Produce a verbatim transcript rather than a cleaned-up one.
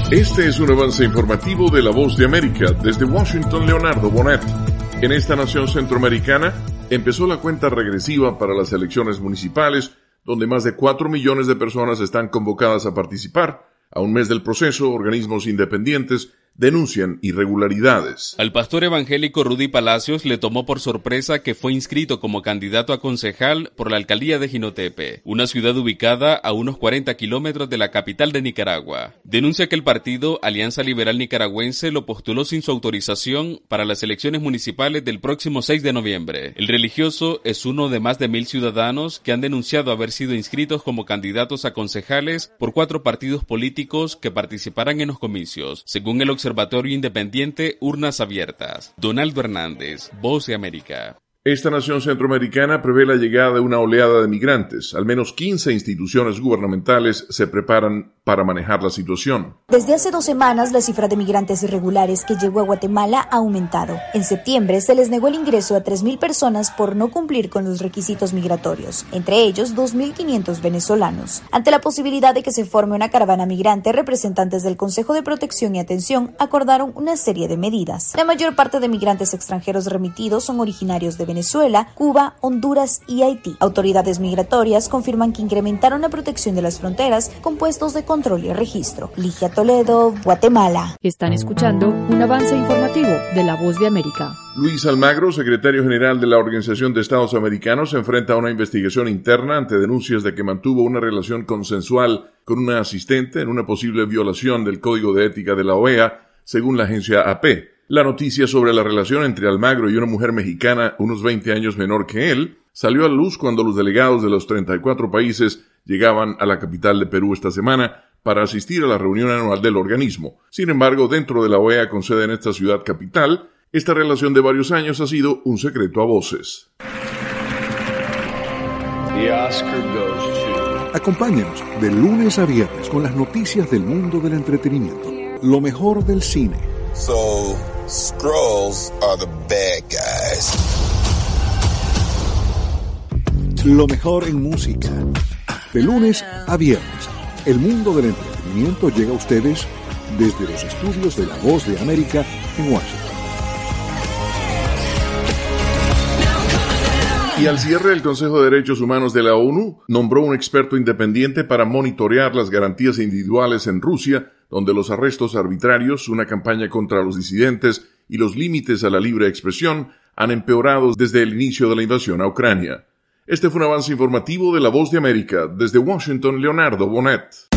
Este es un avance informativo de La Voz de América. Desde Washington, Leonardo Bonet. En esta nación centroamericana empezó la cuenta regresiva para las elecciones municipales, donde más de cuatro millones de personas están convocadas a participar. A un mes del proceso, organismos independientes denuncian irregularidades. Al pastor evangélico Rudy Palacios le tomó por sorpresa que fue inscrito como candidato a concejal por la alcaldía de Jinotepe, una ciudad ubicada a unos cuarenta kilómetros de la capital de Nicaragua. Denuncia que el partido Alianza Liberal Nicaragüense lo postuló sin su autorización para las elecciones municipales del próximo seis de noviembre. El religioso es uno de más de mil ciudadanos que han denunciado haber sido inscritos como candidatos a concejales por cuatro partidos políticos que participarán en los comicios, según el Observatorio Independiente Urnas Abiertas. Donaldo Hernández, Voz de América. Esta nación centroamericana prevé la llegada de una oleada de migrantes. Al menos quince instituciones gubernamentales se preparan para manejar la situación. Desde hace dos semanas, la cifra de migrantes irregulares que llegó a Guatemala ha aumentado. En septiembre se les negó el ingreso a tres mil personas por no cumplir con los requisitos migratorios, entre ellos dos mil quinientos venezolanos. Ante la posibilidad de que se forme una caravana migrante, representantes del Consejo de Protección y Atención acordaron una serie de medidas. La mayor parte de migrantes extranjeros remitidos son originarios de Venezuela, Cuba, Honduras y Haití. Autoridades migratorias confirman que incrementaron la protección de las fronteras con puestos de control y registro. Ligia Toledo, Guatemala. Están escuchando un avance informativo de La Voz de América. Luis Almagro, secretario general de la Organización de Estados Americanos, se enfrenta a una investigación interna ante denuncias de que mantuvo una relación consensual con una asistente en una posible violación del Código de Ética de la O E A, según la agencia A P. La noticia sobre la relación entre Almagro y una mujer mexicana unos veinte años menor que él salió a luz cuando los delegados de los treinta y cuatro países llegaban a la capital de Perú esta semana para asistir a la reunión anual del organismo. Sin embargo, dentro de la O E A con sede en esta ciudad capital, esta relación de varios años ha sido un secreto a voces. The Oscar goes to... Acompáñanos de lunes a viernes con las noticias del mundo del entretenimiento. Lo mejor del cine. So, Skrulls are the bad guys. Lo mejor en música. De lunes a viernes, el mundo del entretenimiento llega a ustedes desde los estudios de La Voz de América en Washington. Y al cierre, el Consejo de Derechos Humanos de la ONU nombró un experto independiente para monitorear las garantías individuales en Rusia, donde los arrestos arbitrarios, una campaña contra los disidentes y los límites a la libre expresión han empeorado desde el inicio de la invasión a Ucrania. Este fue un avance informativo de La Voz de América. Desde Washington, Leonardo Bonet.